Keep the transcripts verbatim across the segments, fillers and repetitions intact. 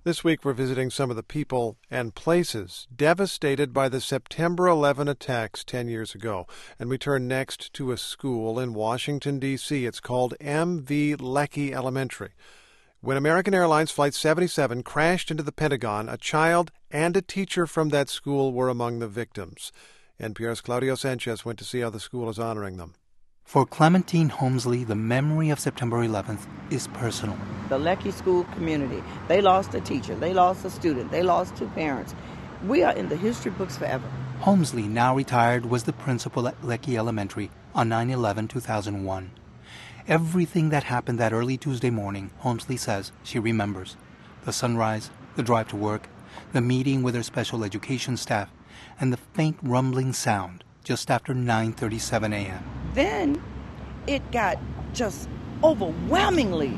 This week we're visiting some of the people and places devastated by the September eleventh attacks ten years ago. And we turn next to a school in Washington, D C It's called M V Leckie Elementary. When American Airlines Flight seventy-seven crashed into the Pentagon, a child and a teacher from that school were among the victims. N P R's Claudio Sanchez went to see how the school is honoring them. For Clementine Holmesley, the memory of September eleventh is personal. The Leckie school community, they lost a teacher, they lost a student, they lost two parents. We are in the history books forever. Holmesley, now retired, was the principal at Leckie Elementary on nine eleven two thousand one. Everything that happened that early Tuesday morning, Holmesley says she remembers. The sunrise, the drive to work, the meeting with her special education staff, and the faint rumbling sound just after nine thirty-seven a.m. Then it got just overwhelmingly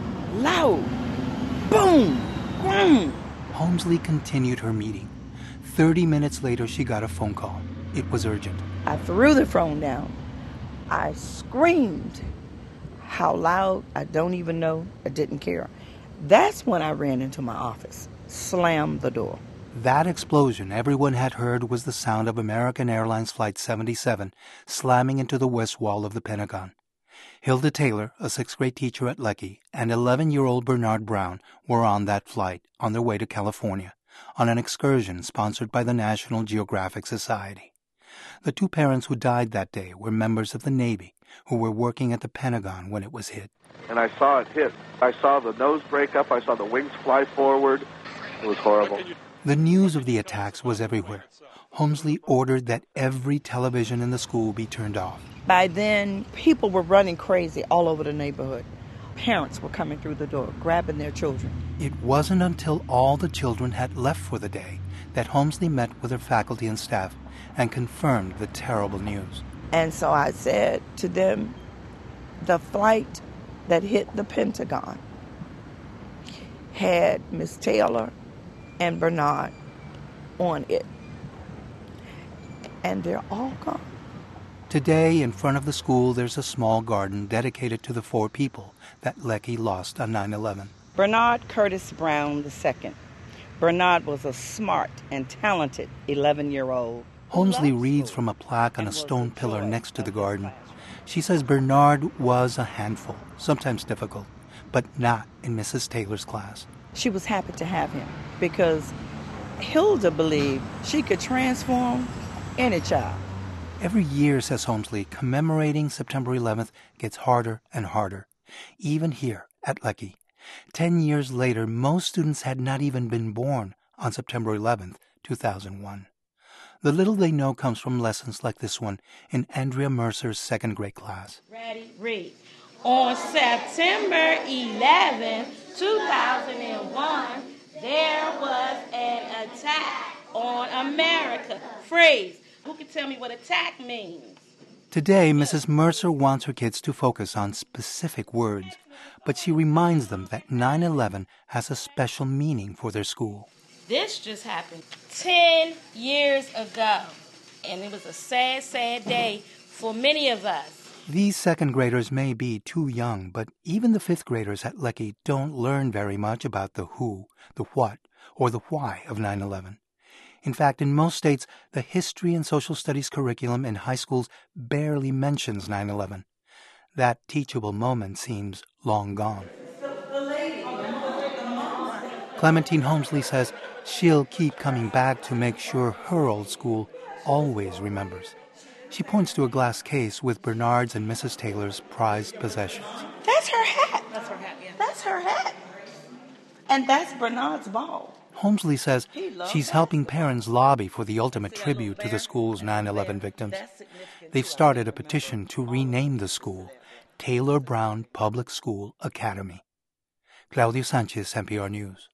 loud. Boom! Boom! Holmesley continued her meeting. Thirty minutes later, she got a phone call. It was urgent. I threw the phone down. I screamed. How loud, I don't even know. I didn't care. That's when I ran into my office, slammed the door. That explosion everyone had heard was the sound of American Airlines Flight seventy-seven slamming into the west wall of the Pentagon. Hilda Taylor, a sixth-grade teacher at Leckie, and eleven-year-old Bernard Brown were on that flight on their way to California on an excursion sponsored by the National Geographic Society. The two parents who died that day were members of the Navy who were working at the Pentagon when it was hit. And I saw it hit. I saw the nose break up. I saw the wings fly forward. It was horrible. The news of the attacks was everywhere. Holmesley ordered that every television in the school be turned off. By then, people were running crazy all over the neighborhood. Parents were coming through the door, grabbing their children. It wasn't until all the children had left for the day that Holmesley met with her faculty and staff and confirmed the terrible news. And so I said to them, the flight that hit the Pentagon had Miss Taylor and Bernard on it. And they're all gone. Today, in front of the school, there's a small garden dedicated to the four people that Leckie lost on nine eleven. Bernard Curtis Brown the second. Bernard was a smart and talented eleven-year-old. Holmesley reads from a plaque on a stone pillar next to the garden. She says Bernard was a handful, sometimes difficult, but not in Missus Taylor's class. She was happy to have him because Hilda believed she could transform any child. Every year, says Holmesley, commemorating September eleventh gets harder and harder, even here at Leckie. Ten years later, most students had not even been born on September eleventh, two thousand one. The little they know comes from lessons like this one in Andrea Mercer's second grade class. Ready, read. On September eleventh, two thousand one, there was an attack on America. Phrase. Who can tell me what attack means? Today, Missus Mercer wants her kids to focus on specific words, but she reminds them that nine eleven has a special meaning for their school. This just happened ten years ago, and it was a sad, sad day for many of us. These second graders may be too young, but even the fifth graders at Leckie don't learn very much about the who, the what, or the why of nine eleven. In fact, in most states, the history and social studies curriculum in high schools barely mentions nine eleven. That teachable moment seems long gone. Clementine Holmesley says she'll keep coming back to make sure her old school always remembers. She points to a glass case with Bernard's and Missus Taylor's prized possessions. That's her hat. That's her hat, yeah. That's her hat. And that's Bernard's ball. Holmesley says she's helping parents lobby for the ultimate tribute to the school's nine eleven victims. They've started a petition to rename the school Taylor Brown Public School Academy. Claudio Sanchez, N P R News.